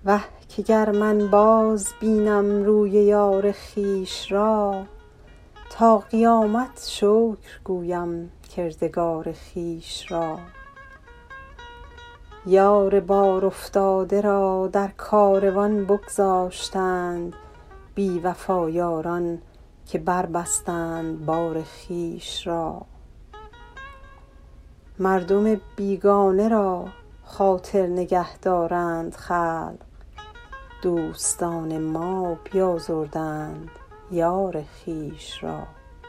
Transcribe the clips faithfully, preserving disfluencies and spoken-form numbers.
وه که گر من باز بینم روی یار خویش را، تا قیامت شکر گویم کردگار خویش را. یار بار افتاده را در کاروان بگذاشتند، بی وفا یاران که بربستند بار خویش را. مردم بیگانه را خاطر نگه دارند خلق، دوستان ما بیازردند یار خویش را.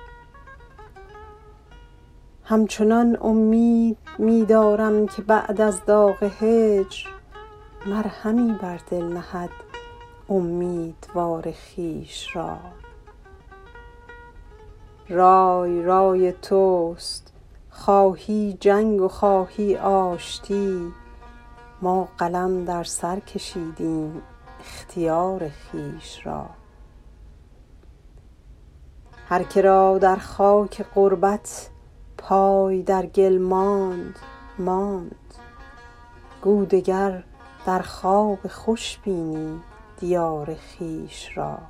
همچنان امید می دارم که بعد از داغ هجر، مرهمی بر دل نهد امیدوار خویش را. رای رای توست، خواهی جنگ و خواهی آشتی، ما قلم در سر کشیدیم اختیار خویش را. هر که را در خاک غربت پای در گل ماند ماند، گو دگر در خواب خوش بینی دیار خویش را.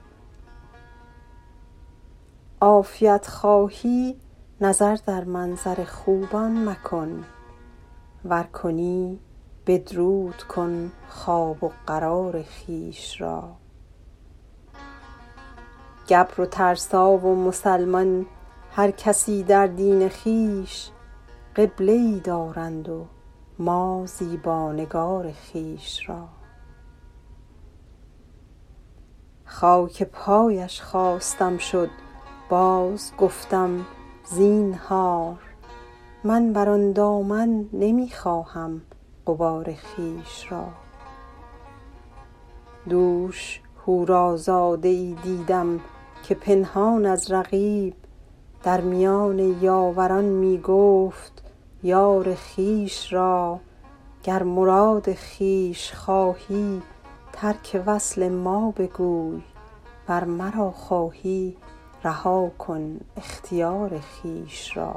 عافیت خواهی نظر در منظر خوبان مکن، ور کنی بدرود کن خواب و قرار خویش را. گبر و ترسا و مسلمان هر کسی در دین خویش، قبله ای دارند و ما زیبانگار خویش را. خاک پایش خواستم شد باز گفتم زینهار، من بر آن دامن نمی خواهم غبار خویش را. دوش حورازاده ای دیدم که پنهان از رقیب، در میان یاوران می گفت یار خویش را. گر مراد خویش خواهی ترک وصل ما بگوی، ور مرا خواهی رها کن اختیار خویش را.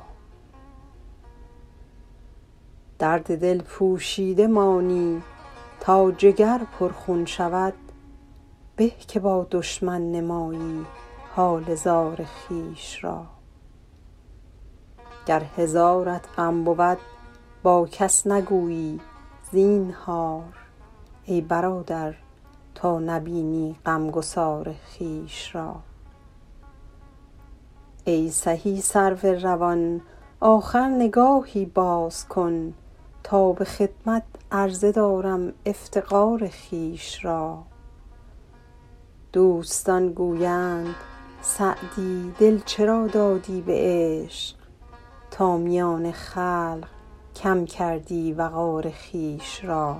درد دل پوشیده مانی تا جگر پرخون شود، به که با دشمن نمایی حال زار خویش را. گر هزارت غم بود با کس نگویی زینهار، ای برادر تا نبینی غمگسار خویش را. ای سهی سرو روان آخر نگاهی باز کن، تا به خدمت عرضه دارم افتقار خویش را. دوستان گویند سعدی دل چرا دادی به عشق، تا میان خلق کم کردی وقار خویش را.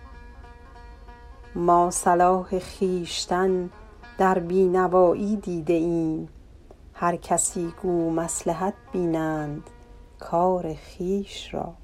ما صلاح خویشتن در بینوایی دیده ایم، هر کسی گو مصلحت بینند کار خویش را.